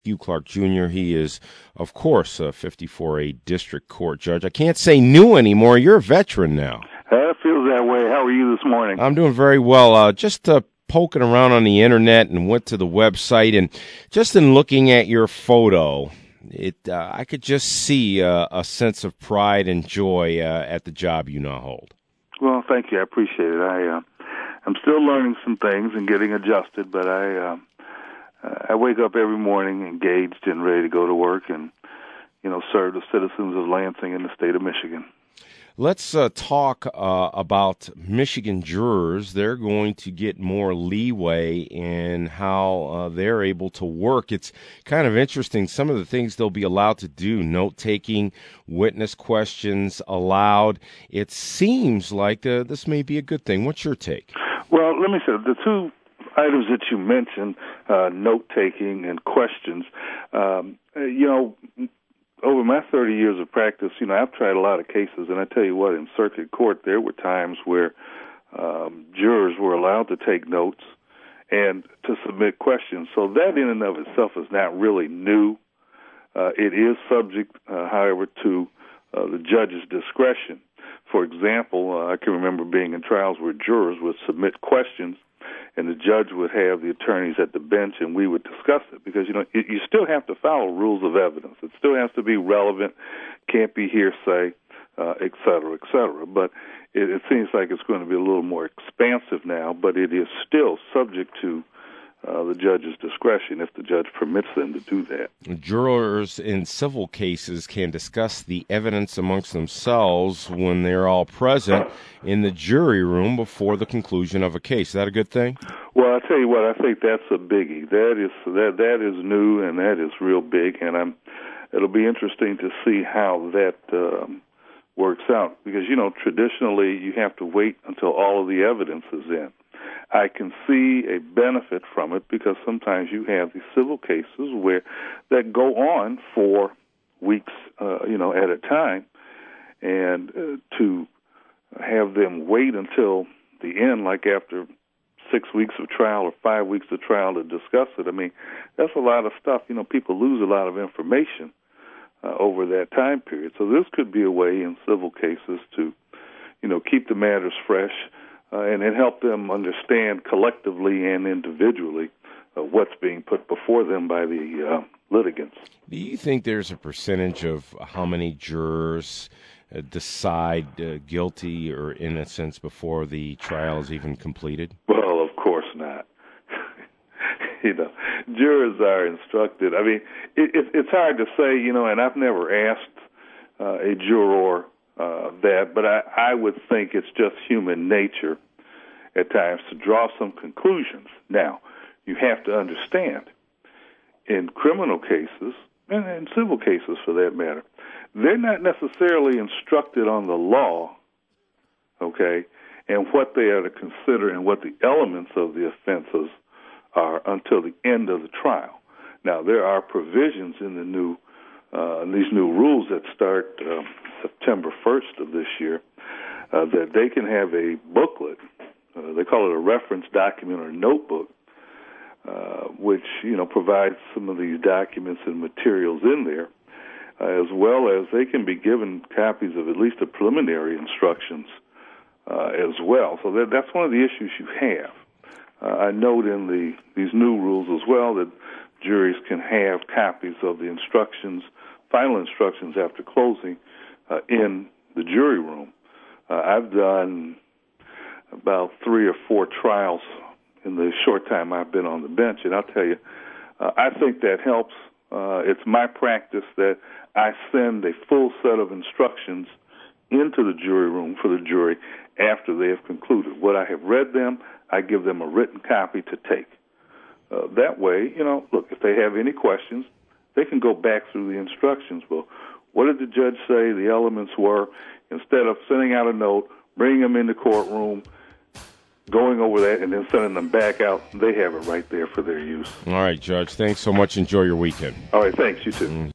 Hugh Clark Jr. He is, of course, a 54A district court judge. I can't say new anymore. You're a veteran now. It feels that way. How are you this morning? I'm doing very well. Just poking around on the internet and went to the website, and just in looking at your photo, I could just see a sense of pride and joy at the job you now hold. Well, thank you. I appreciate it. I'm still learning some things and getting adjusted, but I wake up every morning engaged and ready to go to work and, serve the citizens of Lansing and the state of Michigan. Let's talk about Michigan jurors. They're going to get more leeway in how they're able to work. It's kind of interesting. Some of the things they'll be allowed to do, note-taking, witness questions allowed. It seems like this may be a good thing. What's your take? Well, let me say, the two items that you mentioned, note-taking and questions, over my 30 years of practice, I've tried a lot of cases, and I tell you what, in circuit court, there were times where jurors were allowed to take notes and to submit questions. So that in and of itself is not really new. It is subject, however, to the judge's discretion. For example, I can remember being in trials where jurors would submit questions, and the judge would have the attorneys at the bench, and we would discuss it. Because, you still have to follow rules of evidence. It still has to be relevant, can't be hearsay, et cetera, et cetera. But it seems like it's going to be a little more expansive now, but it is still subject to the judge's discretion if the judge permits them to do that. Jurors in civil cases can discuss the evidence amongst themselves when they're all present in the jury room before the conclusion of a case. Is that a good thing? Well, I tell you what, I think that's a biggie. That is new, and that is real big, and it'll be interesting to see how that works out because, traditionally you have to wait until all of the evidence is in. I can see a benefit from it because sometimes you have these civil cases where that go on for weeks, at a time, and to have them wait until the end, like after 6 weeks of trial or 5 weeks of trial to discuss it. I mean, that's a lot of stuff. People lose a lot of information over that time period. So this could be a way in civil cases to, keep the matters fresh. And it helped them understand collectively and individually what's being put before them by the litigants. Do you think there's a percentage of how many jurors decide guilty or innocence before the trial is even completed? Well, of course not. Jurors are instructed. I mean, it's hard to say, and I've never asked a juror that, but I would think it's just human nature at times to draw some conclusions. Now, you have to understand, in criminal cases, and in civil cases for that matter, they're not necessarily instructed on the law, okay, and what they are to consider and what the elements of the offenses are until the end of the trial. Now, there are provisions in these new rules that start September 1st of this year that they can have a booklet. They call it a reference document or notebook, which provides some of these documents and materials in there, as well as they can be given copies of at least the preliminary instructions as well. So that's one of the issues you have. I note in these new rules as well that juries can have copies of the instructions, final instructions after closing, in the jury room. I've done about 3 or 4 trials in the short time I've been on the bench, and I'll tell you, I think that helps. It's my practice that I send a full set of instructions into the jury room for the jury after they have concluded. When I have read them, I give them a written copy to take. That way, look, if they have any questions, they can go back through the instructions. Well, what did the judge say the elements were? Instead of sending out a note, bringing them in the courtroom, going over that, and then sending them back out, they have it right there for their use. All right, Judge. Thanks so much. Enjoy your weekend. All right, thanks. You too.